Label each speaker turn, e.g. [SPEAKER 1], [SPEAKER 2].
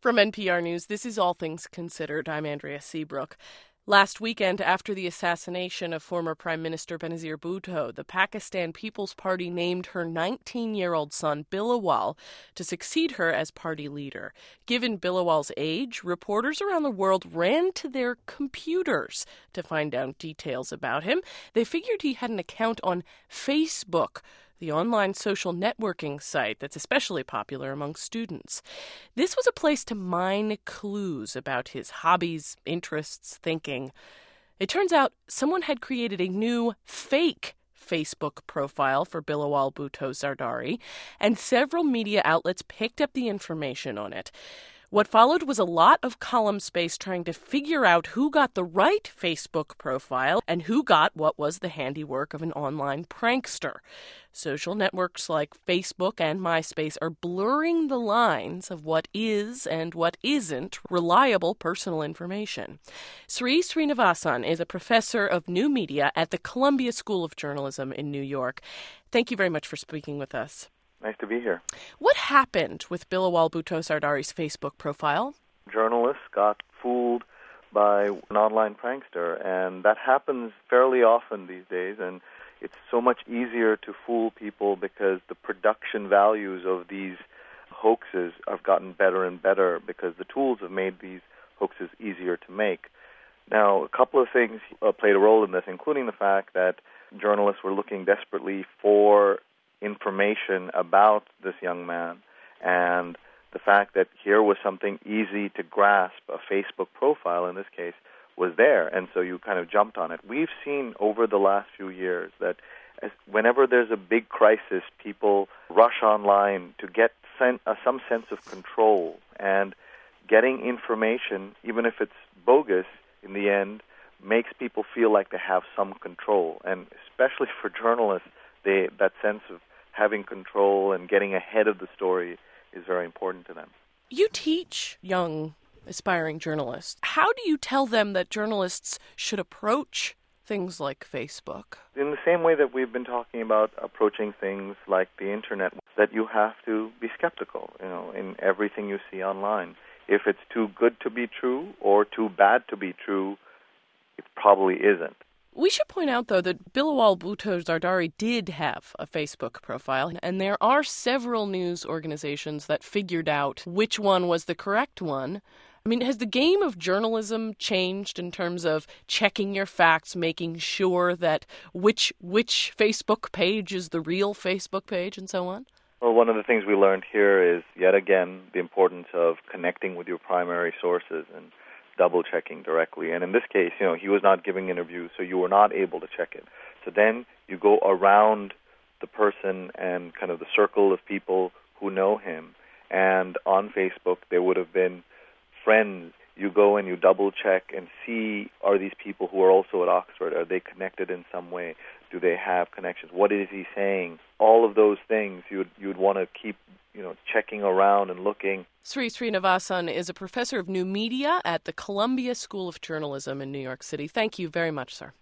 [SPEAKER 1] From NPR News, this is All Things Considered. I'm Andrea Seabrook. Last weekend, after the assassination of former Prime Minister Benazir Bhutto, the Pakistan People's Party named her 19-year-old son, Bilawal, to succeed her as party leader. Given Bilawal's age, reporters around the world ran to their computers to find out details about him. They figured he had an account on Facebook, the online social networking site that's especially popular among students. This was a place to mine clues about his hobbies, interests, thinking. It turns out someone had created a new fake Facebook profile for Bilawal Bhutto Zardari, and several media outlets picked up the information on it. What followed was a lot of column space trying to figure out who got the right Facebook profile and who got what was the handiwork of an online prankster. Social networks like Facebook and MySpace are blurring the lines of what is and what isn't reliable personal information. Sri Srinivasan is a professor of new media at the Columbia School of Journalism in New York. Thank you very much for speaking with us.
[SPEAKER 2] Nice to be here.
[SPEAKER 1] What happened with Bilawal Bhutto Zardari's Facebook profile?
[SPEAKER 2] Journalists got fooled by an online prankster, and that happens fairly often these days, and it's so much easier to fool people because the production values of these hoaxes have gotten better and better because the tools have made these hoaxes easier to make. Now, a couple of things played a role in this, including the fact that journalists were looking desperately for information about this young man, and the fact that here was something easy to grasp, a Facebook profile in this case, was there, and so you kind of jumped on it. We've seen over the last few years that whenever there's a big crisis, people rush online to get some sense of control, and getting information, even if it's bogus, in the end, makes people feel like they have some control, and especially for journalists, that sense of having control and getting ahead of the story is very important to them.
[SPEAKER 1] You teach young, aspiring journalists. How do you tell them that journalists should approach things like Facebook?
[SPEAKER 2] In the same way that we've been talking about approaching things like the Internet, that you have to be skeptical, in everything you see online. If it's too good to be true or too bad to be true, it probably isn't.
[SPEAKER 1] We should point out, though, that Bilawal Bhutto Zardari did have a Facebook profile, and there are several news organizations that figured out which one was the correct one. I mean, has the game of journalism changed in terms of checking your facts, making sure that which Facebook page is the real Facebook page, and so on?
[SPEAKER 2] Well, one of the things we learned here is, yet again, the importance of connecting with your primary sources and double-checking directly. And in this case, he was not giving interviews, so you were not able to check it. So then you go around the person and kind of the circle of people who know him. And on Facebook, there would have been friends. You go and you double-check and see, are these people who are also at Oxford, are they connected in some way? Do they have connections? What is he saying? All of those things you'd want to keep checking around and looking.
[SPEAKER 1] Sri Srinivasan is a professor of new media at the Columbia School of Journalism in New York City. Thank you very much, sir.